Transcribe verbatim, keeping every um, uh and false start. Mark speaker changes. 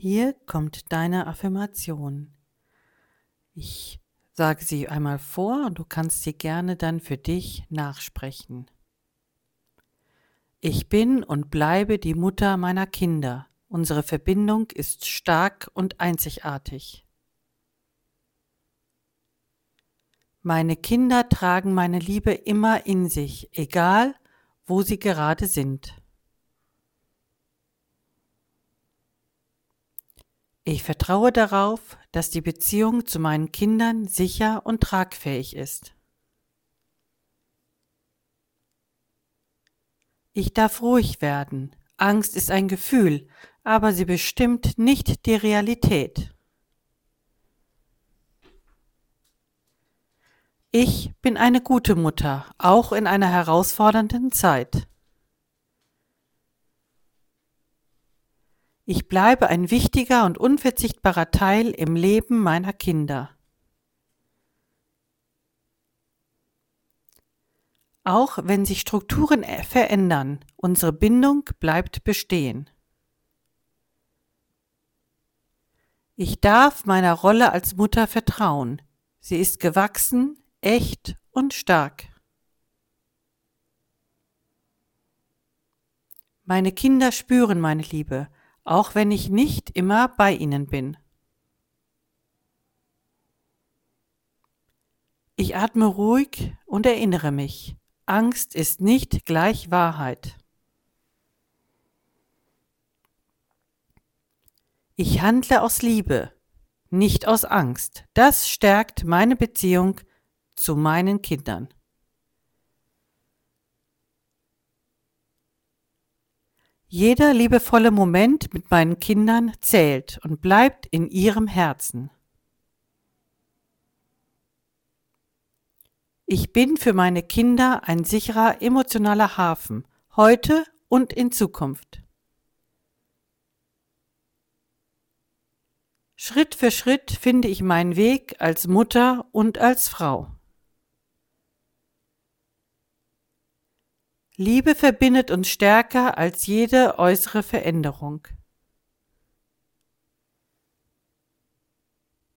Speaker 1: Hier kommt deine Affirmation. Ich sage sie einmal vor und du kannst sie gerne dann für dich nachsprechen. Ich bin und bleibe die Mutter meiner Kinder. Unsere Verbindung ist stark und einzigartig. Meine Kinder tragen meine Liebe immer in sich, egal wo sie gerade sind. Ich vertraue darauf, dass die Beziehung zu meinen Kindern sicher und tragfähig ist. Ich darf ruhig werden. Angst ist ein Gefühl, aber sie bestimmt nicht die Realität. Ich bin eine gute Mutter, auch in einer herausfordernden Zeit. Ich bleibe ein wichtiger und unverzichtbarer Teil im Leben meiner Kinder. Auch wenn sich Strukturen verändern, unsere Bindung bleibt bestehen. Ich darf meiner Rolle als Mutter vertrauen. Sie ist gewachsen, echt und stark. Meine Kinder spüren meine Liebe, auch wenn ich nicht immer bei ihnen bin. Ich atme ruhig und erinnere mich, Angst ist nicht gleich Wahrheit. Ich handle aus Liebe, nicht aus Angst. Das stärkt meine Beziehung zu meinen Kindern. Jeder liebevolle Moment mit meinen Kindern zählt und bleibt in ihrem Herzen. Ich bin für meine Kinder ein sicherer emotionaler Hafen, heute und in Zukunft. Schritt für Schritt finde ich meinen Weg als Mutter und als Frau. Liebe verbindet uns stärker als jede äußere Veränderung.